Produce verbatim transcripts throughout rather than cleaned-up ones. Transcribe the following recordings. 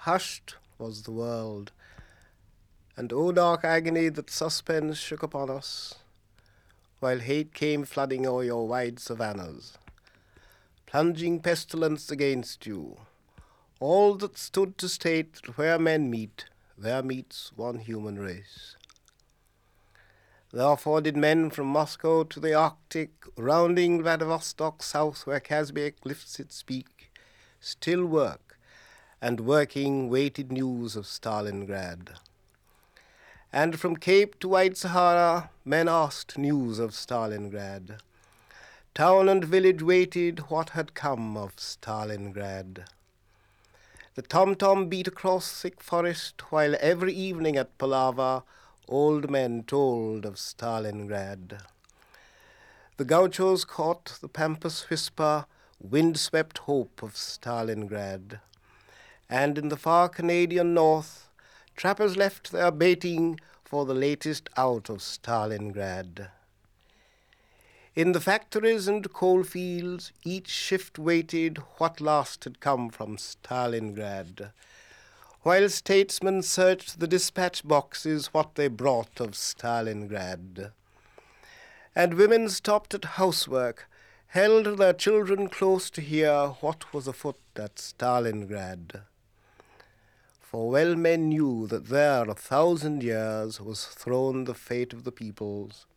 hushed was the world, and O dark agony that suspense shook upon us, while hate came flooding o'er your wide savannas, plunging pestilence against you, all that stood to state that where men meet, there meets one human race. Therefore did men from Moscow to the Arctic, rounding Vladivostok south where Kazbek lifts its peak, still work, and working waited news of Stalingrad. And from Cape to White Sahara, men asked news of Stalingrad. Town and village waited what had come of Stalingrad. The tom-tom beat across thick forest, while every evening at Palava, old men told of Stalingrad. The gauchos caught the pampas whisper, wind-swept hope of Stalingrad. And in the far Canadian north, trappers left their baiting for the latest out of Stalingrad. In the factories and coal fields, each shift waited what last had come from Stalingrad, while statesmen searched the dispatch boxes what they brought of Stalingrad. And women stopped at housework, held their children close to hear what was afoot at Stalingrad. For well men knew that there a thousand years was thrown the fate of the peoples.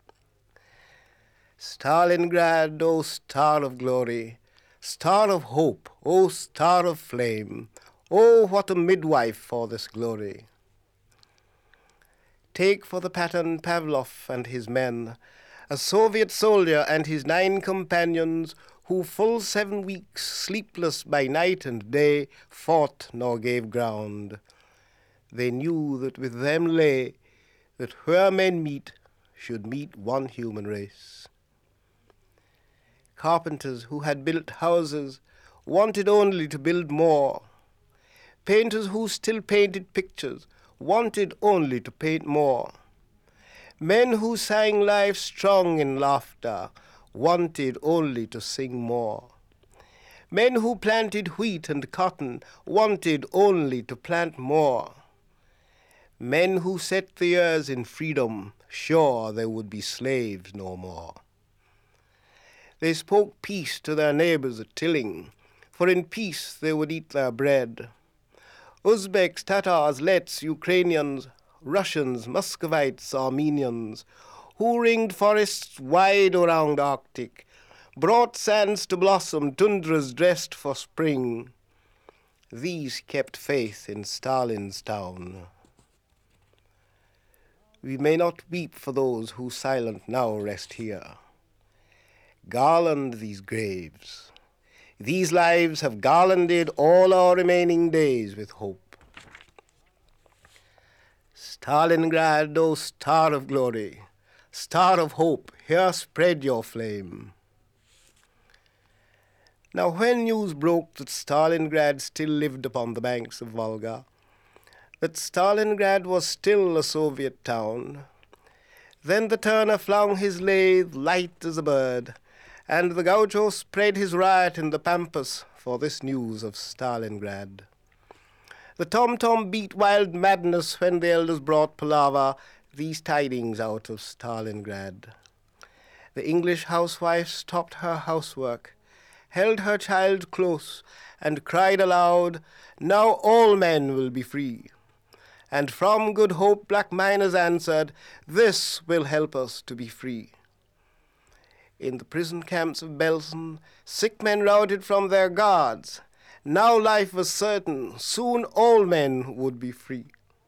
Stalingrad, O star of glory, star of hope, O star of flame, oh, what a midwife for this glory. Take for the pattern Pavlov and his men, a Soviet soldier and his nine companions, who full seven weeks, sleepless by night and day, fought nor gave ground. They knew that with them lay, that where men meet, should meet one human race. Carpenters who had built houses wanted only to build more. Painters who still painted pictures wanted only to paint more. Men who sang life strong in laughter wanted only to sing more. Men who planted wheat and cotton wanted only to plant more. Men who set the years in freedom, sure they would be slaves no more. They spoke peace to their neighbors at Tilling, for in peace they would eat their bread. Uzbeks, Tatars, Lets, Ukrainians, Russians, Muscovites, Armenians, who ringed forests wide around Arctic, brought sands to blossom, tundras dressed for spring. These kept faith in Stalin's town. We may not weep for those who silent now rest here. Garland these graves. These lives have garlanded all our remaining days with hope. Stalingrad, O star of glory, star of hope, here spread your flame. Now when news broke that Stalingrad still lived upon the banks of Volga, that Stalingrad was still a Soviet town, then the turner flung his lathe light as a bird, and the gaucho spread his riot in the pampas for this news of Stalingrad. The tom-tom beat wild madness when the elders brought Palava these tidings out of Stalingrad. The English housewife stopped her housework, held her child close, and cried aloud, "Now all men will be free." And from Good Hope black miners answered, "This will help us to be free." In the prison camps of Belsen, sick men routed from their guards. Now life was certain, soon all men would be free.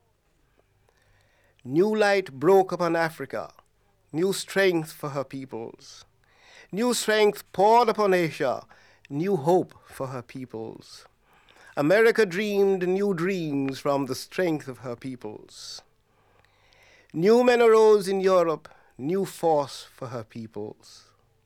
New light broke upon Africa, new strength for her peoples. New strength poured upon Asia, new hope for her peoples. America dreamed new dreams from the strength of her peoples. New men arose in Europe, new force for her peoples.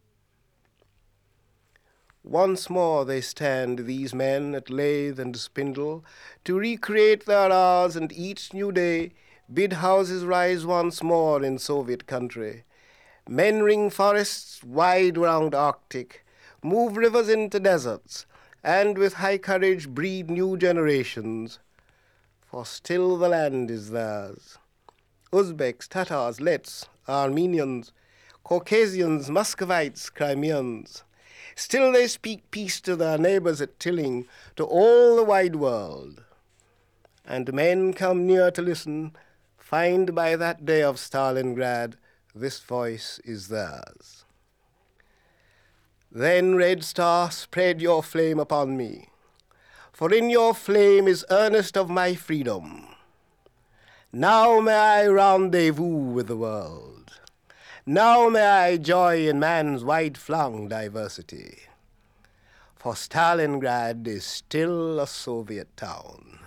Once more they stand, these men, at lathe and spindle, to recreate their hours, and each new day bid houses rise once more in Soviet country. Men ring forests wide round Arctic, move rivers into deserts, and with high courage breed new generations, for still the land is theirs. Uzbeks, Tatars, Lets, Armenians, Caucasians, Muscovites, Crimeans, still they speak peace to their neighbours at Tilling, to all the wide world. And men come near to listen, find by that day of Stalingrad, this voice is theirs. Then, Red Star, spread your flame upon me, for in your flame is earnest of my freedom. Now may I rendezvous with the world. Now may I joy in man's wide-flung diversity. For Stalingrad is still a Soviet town.